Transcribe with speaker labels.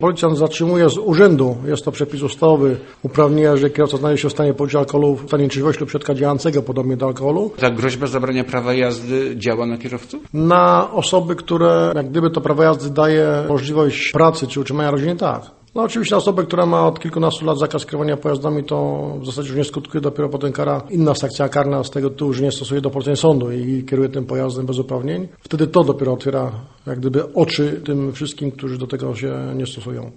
Speaker 1: Policjant zatrzymuje z urzędu, jest to przepis ustawowy, uprawnienia, że kierowca znajdzie się w stanie pożycia alkoholu, w stanie trzeźwości lub środka działającego podobnie do alkoholu.
Speaker 2: Ta groźba zabrania prawa jazdy działa na kierowców?
Speaker 1: Na osoby, które jak gdyby to prawo jazdy daje możliwość pracy czy utrzymania rodziny, tak. No oczywiście osoba, która ma od kilkunastu lat zakaz kierowania pojazdami, to w zasadzie już nie skutkuje, dopiero potem kara, inna sankcja karna z tego tytułu, że nie stosuje do poleceń sądu i kieruje tym pojazdem bez uprawnień. Wtedy to dopiero otwiera jak gdyby oczy tym wszystkim, którzy do tego się nie stosują.